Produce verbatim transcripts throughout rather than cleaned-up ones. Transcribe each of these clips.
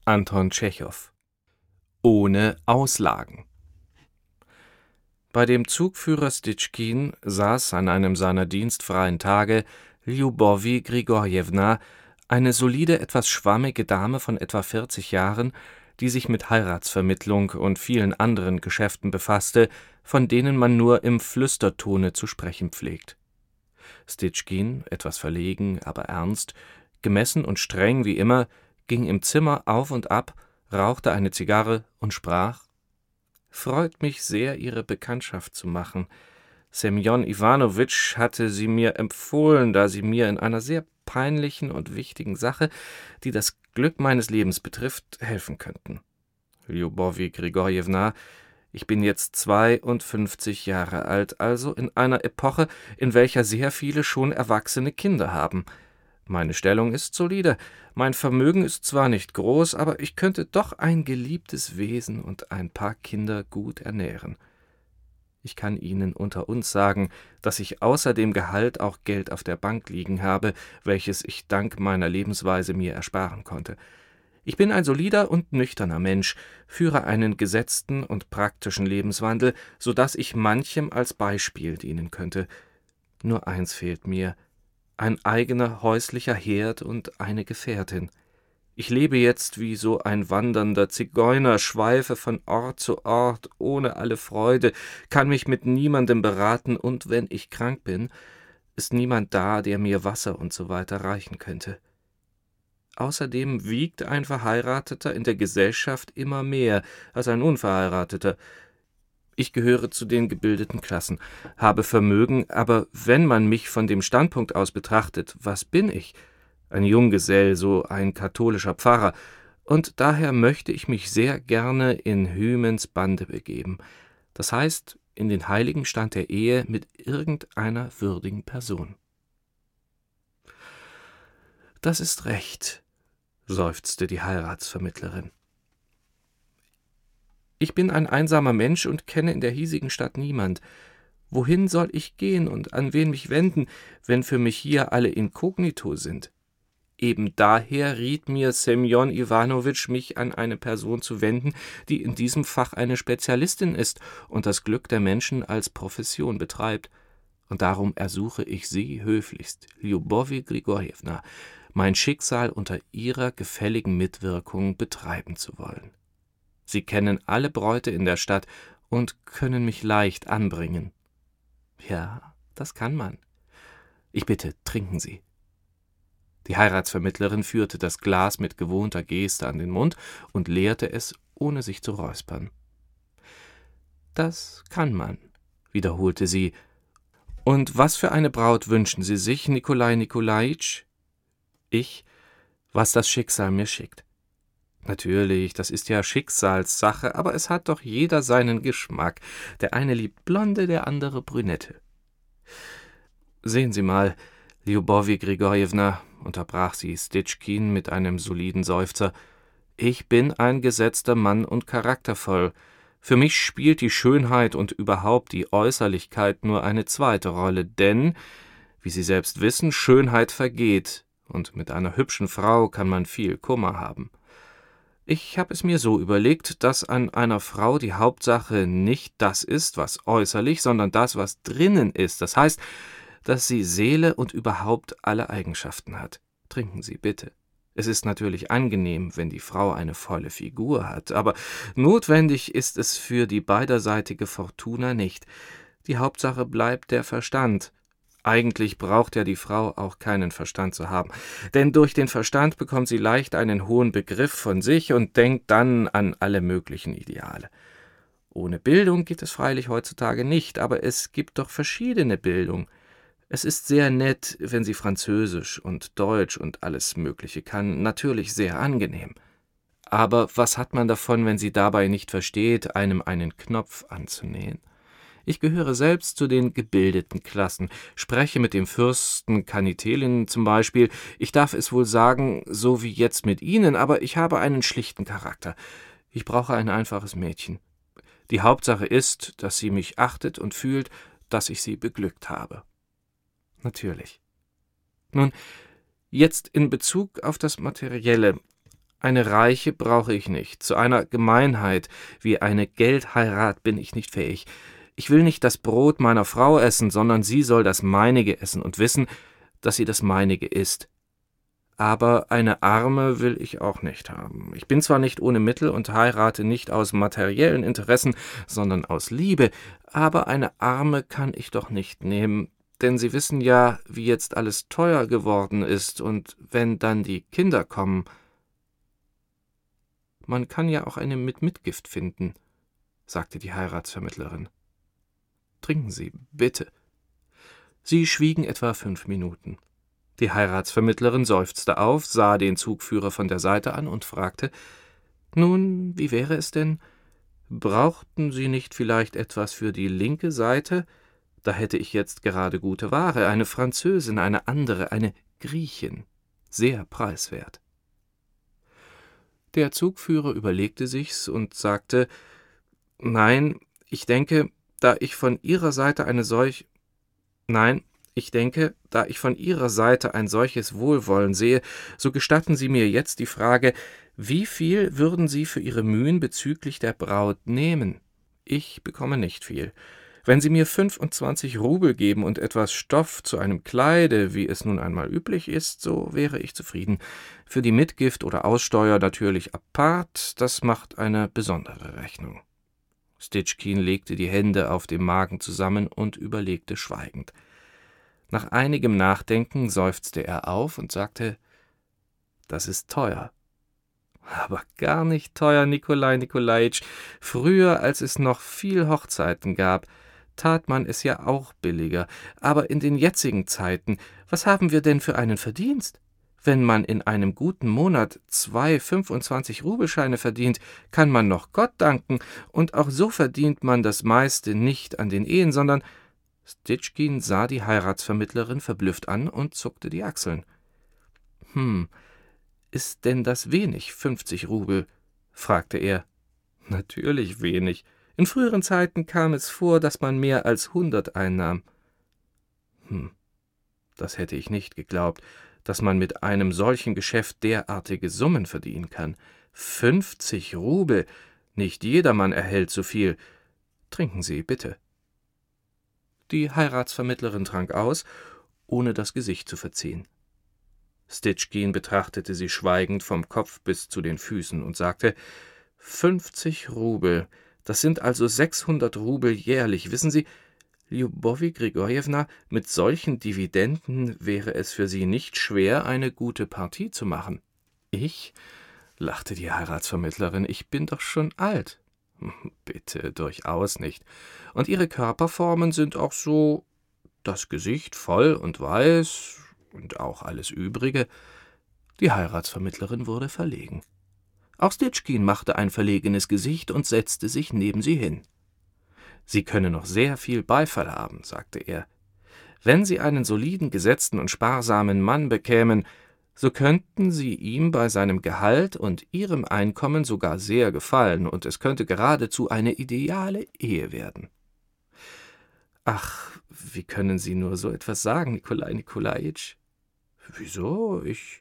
Anton Tschechow. Ohne Auslagen. Bei dem Zugführer Stitschkin saß an einem seiner dienstfreien Tage Ljubowi Grigorjewna, eine solide, etwas schwammige Dame von etwa vierzig Jahren, die sich mit Heiratsvermittlung und vielen anderen Geschäften befasste, von denen man nur im Flüstertone zu sprechen pflegt. Stitschkin, etwas verlegen, aber ernst, gemessen und streng wie immer, ging im Zimmer auf und ab, rauchte eine Zigarre und sprach: »Freut mich sehr, Ihre Bekanntschaft zu machen. Semjon Iwanowitsch hatte Sie mir empfohlen, da Sie mir in einer sehr peinlichen und wichtigen Sache, die das Glück meines Lebens betrifft, helfen könnten. Ljubowi Grigorjewna, ich bin jetzt zweiundfünfzig Jahre alt, also in einer Epoche, in welcher sehr viele schon erwachsene Kinder haben. Meine Stellung ist solide, mein Vermögen ist zwar nicht groß, aber ich könnte doch ein geliebtes Wesen und ein paar Kinder gut ernähren. Ich kann Ihnen unter uns sagen, dass ich außer dem Gehalt auch Geld auf der Bank liegen habe, welches ich dank meiner Lebensweise mir ersparen konnte. Ich bin ein solider und nüchterner Mensch, führe einen gesetzten und praktischen Lebenswandel, so dass ich manchem als Beispiel dienen könnte. Nur eins fehlt mir: ein eigener häuslicher Herd und eine Gefährtin. Ich lebe jetzt wie so ein wandernder Zigeuner, schweife von Ort zu Ort, ohne alle Freude, kann mich mit niemandem beraten, und wenn ich krank bin, ist niemand da, der mir Wasser und so weiter reichen könnte. Außerdem wiegt ein Verheirateter in der Gesellschaft immer mehr als ein Unverheirateter. Ich gehöre zu den gebildeten Klassen, habe Vermögen, aber wenn man mich von dem Standpunkt aus betrachtet, was bin ich? Ein Junggesell, so ein katholischer Pfarrer, und daher möchte ich mich sehr gerne in Hymens Bande begeben, das heißt in den heiligen Stand der Ehe mit irgendeiner würdigen Person.« »Das ist recht«, seufzte die Heiratsvermittlerin. »Ich bin ein einsamer Mensch und kenne in der hiesigen Stadt niemand. Wohin soll ich gehen und an wen mich wenden, wenn für mich hier alle inkognito sind? Eben daher riet mir Semjon Iwanowitsch, mich an eine Person zu wenden, die in diesem Fach eine Spezialistin ist und das Glück der Menschen als Profession betreibt. Und darum ersuche ich Sie höflichst, Ljubowi Grigorjewna, mein Schicksal unter Ihrer gefälligen Mitwirkung betreiben zu wollen. Sie kennen alle Bräute in der Stadt und können mich leicht anbringen.« »Ja, das kann man. Ich bitte, trinken Sie.« Die Heiratsvermittlerin führte das Glas mit gewohnter Geste an den Mund und leerte es, ohne sich zu räuspern. »Das kann man«, wiederholte sie. »Und was für eine Braut wünschen Sie sich, Nikolai Nikolajitsch?« »Ich, was das Schicksal mir schickt.« »Natürlich, das ist ja Schicksalssache, aber es hat doch jeder seinen Geschmack. Der eine liebt Blonde, der andere Brünette.« »Sehen Sie mal, Ljubowi Grigorjewna«, unterbrach sie Stitschkin mit einem soliden Seufzer, »ich bin ein gesetzter Mann und charaktervoll. Für mich spielt die Schönheit und überhaupt die Äußerlichkeit nur eine zweite Rolle, denn, wie Sie selbst wissen, Schönheit vergeht, und mit einer hübschen Frau kann man viel Kummer haben. Ich habe es mir so überlegt, dass an einer Frau die Hauptsache nicht das ist, was äußerlich, sondern das, was drinnen ist, das heißt, dass sie Seele und überhaupt alle Eigenschaften hat. Trinken Sie, bitte. Es ist natürlich angenehm, wenn die Frau eine volle Figur hat, aber notwendig ist es für die beiderseitige Fortuna nicht. Die Hauptsache bleibt der Verstand. Eigentlich braucht ja die Frau auch keinen Verstand zu haben, denn durch den Verstand bekommt sie leicht einen hohen Begriff von sich und denkt dann an alle möglichen Ideale. Ohne Bildung geht es freilich heutzutage nicht, aber es gibt doch verschiedene Bildung. Es ist sehr nett, wenn sie Französisch und Deutsch und alles Mögliche kann, natürlich sehr angenehm. Aber was hat man davon, wenn sie dabei nicht versteht, einem einen Knopf anzunähen? Ich gehöre selbst zu den gebildeten Klassen, spreche mit dem Fürsten Kanitelin zum Beispiel. Ich darf es wohl sagen, so wie jetzt mit Ihnen, aber ich habe einen schlichten Charakter. Ich brauche ein einfaches Mädchen. Die Hauptsache ist, dass sie mich achtet und fühlt, dass ich sie beglückt habe.« »Natürlich. Nun, jetzt in Bezug auf das Materielle. Eine Reiche brauche ich nicht. Zu einer Gemeinheit wie eine Geldheirat bin ich nicht fähig. Ich will nicht das Brot meiner Frau essen, sondern sie soll das meinige essen und wissen, dass sie das meinige ist. Aber eine Arme will ich auch nicht haben. Ich bin zwar nicht ohne Mittel und heirate nicht aus materiellen Interessen, sondern aus Liebe, aber eine Arme kann ich doch nicht nehmen, denn Sie wissen ja, wie jetzt alles teuer geworden ist, und wenn dann die Kinder kommen. Man kann ja auch eine mit Mitgift finden, sagte die Heiratsvermittlerin. Trinken Sie, bitte. Sie schwiegen etwa fünf Minuten. Die Heiratsvermittlerin seufzte auf, sah den Zugführer von der Seite an und fragte: »Nun, wie wäre es denn? Brauchten Sie nicht vielleicht etwas für die linke Seite? Da hätte ich jetzt gerade gute Ware, eine Französin, eine andere, eine Griechin, sehr preiswert.« Der Zugführer überlegte sich's und sagte: »Nein, ich denke, da ich von Ihrer Seite eine solch... Nein, ich denke, da ich von Ihrer Seite ein solches Wohlwollen sehe, so gestatten Sie mir jetzt die Frage, wie viel würden Sie für Ihre Mühen bezüglich der Braut nehmen? Ich bekomme nicht viel. Wenn Sie mir fünfundzwanzig Rubel geben und etwas Stoff zu einem Kleide, wie es nun einmal üblich ist, so wäre ich zufrieden. Für die Mitgift oder Aussteuer natürlich apart, das macht eine besondere Rechnung.« Stitschkin legte die Hände auf dem Magen zusammen und überlegte schweigend. Nach einigem Nachdenken seufzte er auf und sagte: »Das ist teuer.« »Aber gar nicht teuer, Nikolai Nikolajitsch. Früher, als es noch viel Hochzeiten gab, tat man es ja auch billiger. Aber in den jetzigen Zeiten, was haben wir denn für einen Verdienst? Wenn man in einem guten Monat zwei fünfundzwanzig-Rubelscheine verdient, kann man noch Gott danken, und auch so verdient man das meiste nicht an den Ehen, sondern...« Stitschkin sah die Heiratsvermittlerin verblüfft an und zuckte die Achseln. »Hm, ist denn das wenig, fünfzig Rubel?« fragte er. »Natürlich wenig. In früheren Zeiten kam es vor, dass man mehr als hundert einnahm.« »Hm, das hätte ich nicht geglaubt, dass man mit einem solchen Geschäft derartige Summen verdienen kann. Fünfzig Rubel! Nicht jedermann erhält so viel. Trinken Sie, bitte.« Die Heiratsvermittlerin trank aus, ohne das Gesicht zu verziehen. Stitschkin betrachtete sie schweigend vom Kopf bis zu den Füßen und sagte: »Fünfzig Rubel, das sind also sechshundert Rubel jährlich. Wissen Sie, Ljubowi Grigorjewna, mit solchen Dividenden wäre es für Sie nicht schwer, eine gute Partie zu machen.« »Ich?« lachte die Heiratsvermittlerin, »ich bin doch schon alt.« »Bitte, durchaus nicht. Und Ihre Körperformen sind auch so, das Gesicht voll und weiß und auch alles Übrige.« Die Heiratsvermittlerin wurde verlegen. Auch Stitschkin machte ein verlegenes Gesicht und setzte sich neben sie hin. »Sie können noch sehr viel Beifall haben«, sagte er. »Wenn Sie einen soliden, gesetzten und sparsamen Mann bekämen, so könnten Sie ihm bei seinem Gehalt und Ihrem Einkommen sogar sehr gefallen, und es könnte geradezu eine ideale Ehe werden.« »Ach, wie können Sie nur so etwas sagen, Nikolai Nikolajitsch?« »Wieso? Ich...«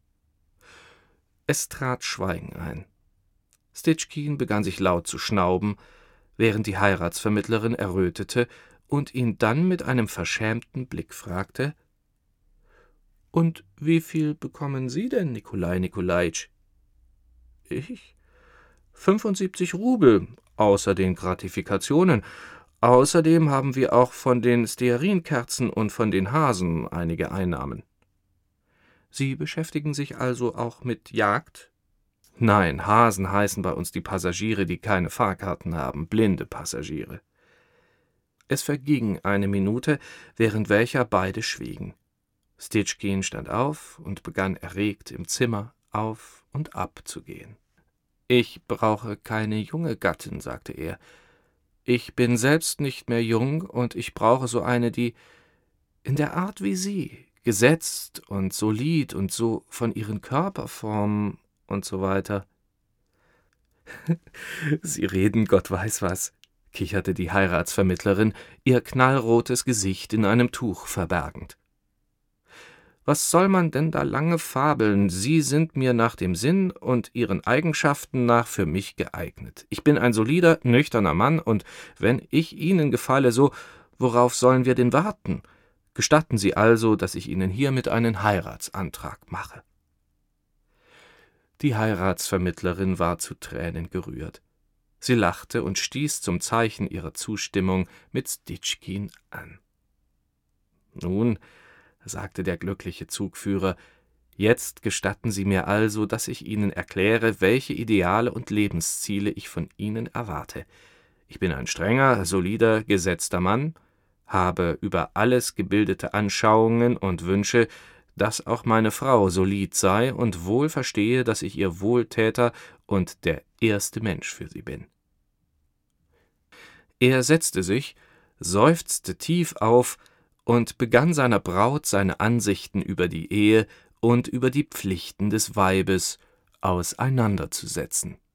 Es trat Schweigen ein. Stitschkin begann sich laut zu schnauben, während die Heiratsvermittlerin errötete und ihn dann mit einem verschämten Blick fragte: »Und wie viel bekommen Sie denn, Nikolai Nikolajitsch?« »Ich? Fünfundsiebzig Rubel, außer den Gratifikationen. Außerdem haben wir auch von den Stearinkerzen und von den Hasen einige Einnahmen.« »Sie beschäftigen sich also auch mit Jagd?« »Nein, Hasen heißen bei uns die Passagiere, die keine Fahrkarten haben, blinde Passagiere.« Es verging eine Minute, während welcher beide schwiegen. Stitschkin stand auf und begann erregt im Zimmer auf und ab zu gehen. »Ich brauche keine junge Gattin«, sagte er. »Ich bin selbst nicht mehr jung, und ich brauche so eine, die in der Art wie Sie, gesetzt und solid und so von ihren Körperformen und so weiter.« »Sie reden Gott weiß was«, kicherte die Heiratsvermittlerin, ihr knallrotes Gesicht in einem Tuch verbergend. Was soll man denn da lange fabeln? Sie sind mir nach dem Sinn und Ihren Eigenschaften nach für mich geeignet. Ich bin ein solider, nüchterner Mann, und wenn ich Ihnen gefalle, so, worauf sollen wir denn warten? Gestatten Sie also, dass ich Ihnen hiermit einen Heiratsantrag mache.« Die Heiratsvermittlerin war zu Tränen gerührt. Sie lachte und stieß zum Zeichen ihrer Zustimmung mit Stittkin an. »Nun«, sagte der glückliche Zugführer, »jetzt gestatten Sie mir also, dass ich Ihnen erkläre, welche Ideale und Lebensziele ich von Ihnen erwarte. Ich bin ein strenger, solider, gesetzter Mann, habe über alles gebildete Anschauungen und wünsche, dass auch meine Frau solid sei und wohl verstehe, dass ich ihr Wohltäter und der erste Mensch für sie bin.« Er setzte sich, seufzte tief auf und begann seiner Braut seine Ansichten über die Ehe und über die Pflichten des Weibes auseinanderzusetzen.